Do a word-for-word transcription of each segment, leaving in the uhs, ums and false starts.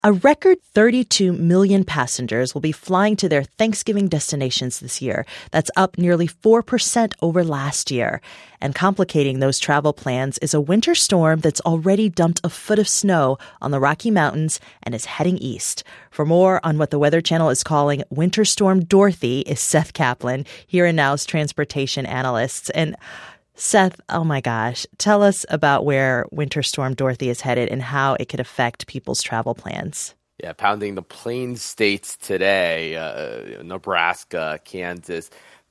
A record thirty-two million passengers will be flying to their Thanksgiving destinations this year. That's up nearly four percent over last year. And complicating those travel plans is a winter storm that's already dumped a foot of snow on the Rocky Mountains and is heading east. For more on what the Weather Channel is calling Winter Storm Dorothy is Seth Kaplan, Here and Now's transportation analyst. And Seth, oh my gosh, tell us about where Winter Storm Dorothy is headed and how it could affect people's travel plans. Yeah, pounding the Plains states today, uh, Nebraska, Kansas,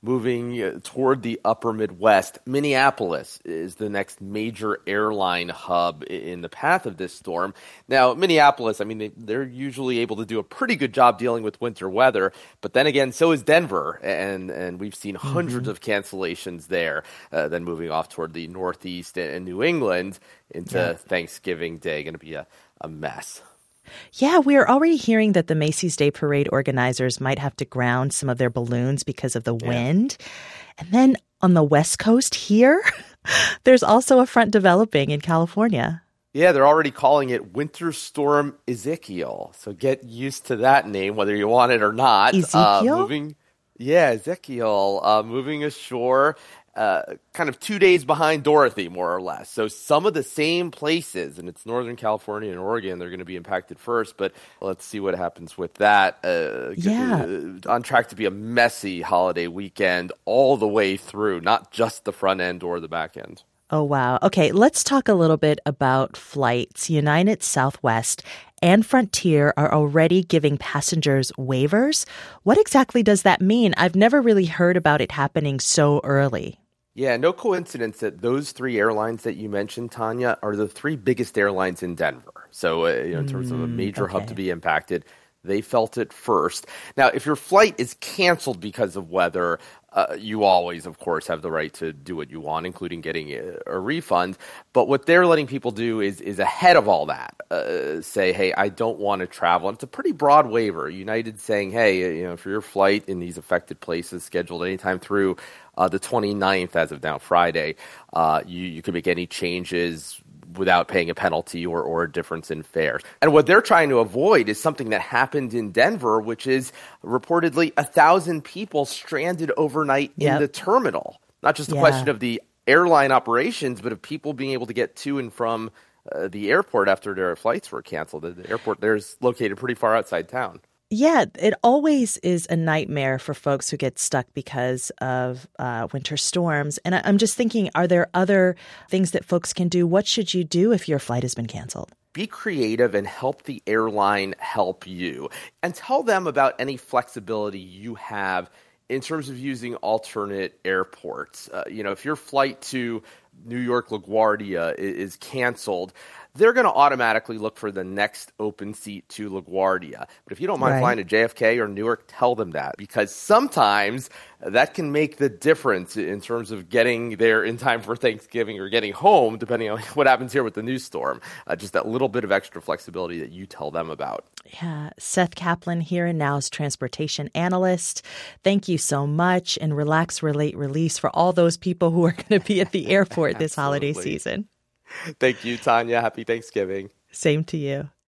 moving toward the upper Midwest. Minneapolis is the next major airline hub in the path of this storm. Now, Minneapolis, I mean, they, they're usually able to do a pretty good job dealing with winter weather. But then again, so is Denver. And, and we've seen hundreds mm-hmm. of cancellations there. Uh, then moving off toward the Northeast and New England into yeah. Thanksgiving Day. Going to be a, a mess. Yeah, we're already hearing that the Macy's Day Parade organizers might have to ground some of their balloons because of the yeah. wind. And then on the West Coast here, there's also a front developing in California. Yeah, they're already calling it Winter Storm Ezekiel. So get used to that name, whether you want it or not. Ezekiel? Uh, moving, yeah, Ezekiel, uh, moving ashore. Uh, kind of two days behind Dorothy, more or less. So some of the same places, and it's Northern California and Oregon, they're going to be impacted first. But let's see what happens with that. Uh, yeah. Uh, on track to be a messy holiday weekend all the way through, not just the front end or the back end. Oh, wow. Okay, let's talk a little bit about flights. United, Southwest, and Frontier are already giving passengers waivers. What exactly does that mean? I've never really heard about it happening so early. Yeah, no coincidence that those three airlines that you mentioned, Tanya, are the three biggest airlines in Denver. So, uh, you know, in terms mm, of a major okay. hub to be impacted, they felt it first. Now, if your flight is canceled because of weather, uh, you always, of course, have the right to do what you want, including getting a, a refund. But what they're letting people do is is ahead of all that, uh, say, hey, I don't want to travel. And it's a pretty broad waiver. United saying, hey, you know, for your flight in these affected places scheduled anytime through uh, the twenty-ninth, as of now, Friday, uh, you, you can make any changes without paying a penalty or, or a difference in fare. And what they're trying to avoid is something that happened in Denver, which is reportedly a thousand people stranded overnight yep. in the terminal. Not just a yeah. question of the airline operations, but of people being able to get to and from uh, the airport after their flights were canceled. The, the airport there is located pretty far outside town. Yeah, it always is a nightmare for folks who get stuck because of uh, winter storms. And I, I'm just thinking, are there other things that folks can do? What should you do if your flight has been canceled? Be creative and help the airline help you. And tell them about any flexibility you have in terms of using alternate airports. Uh, you know, if your flight to New York LaGuardia is, is canceled, they're going to automatically look for the next open seat to LaGuardia. But if you don't mind right. flying to J F K or Newark, tell them that, because sometimes that can make the difference in terms of getting there in time for Thanksgiving or getting home, depending on what happens here with the new storm. Uh, just that little bit of extra flexibility that you tell them about. Yeah. Seth Kaplan, Here and Now's transportation analyst. Thank you so much. And relax, relate, release for all those people who are going to be at the airport this holiday season. Thank you, Tanya. Happy Thanksgiving. Same to you.